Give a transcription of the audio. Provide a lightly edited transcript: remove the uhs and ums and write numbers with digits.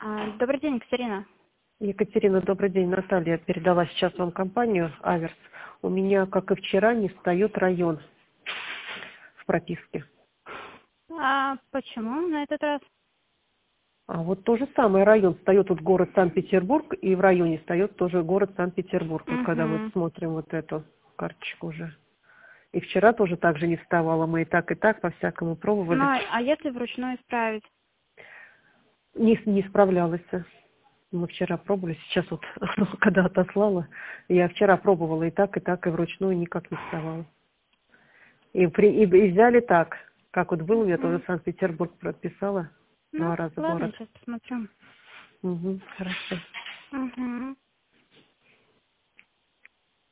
Добрый день, Екатерина. Екатерина, добрый день. Наталья передала сейчас вам компанию «Аверс». У меня, как и вчера, не встает район в прописке. А почему на этот раз? А вот то же самое, район встает тут город Санкт-Петербург, и в районе встает тоже город Санкт-Петербург. Вот когда мы смотрим вот эту карточку уже. И вчера тоже так же не вставало. Мы и так по-всякому пробовали. Ну, а если вручную исправить? Не справлялась. Мы вчера пробовали, сейчас вот, когда отослала, я вчера пробовала и так, и вручную никак не вставала. И взяли так, как вот был, я тоже Санкт-Петербург прописала, Ну, 2 раза ладно, город. сейчас посмотрю. Хорошо.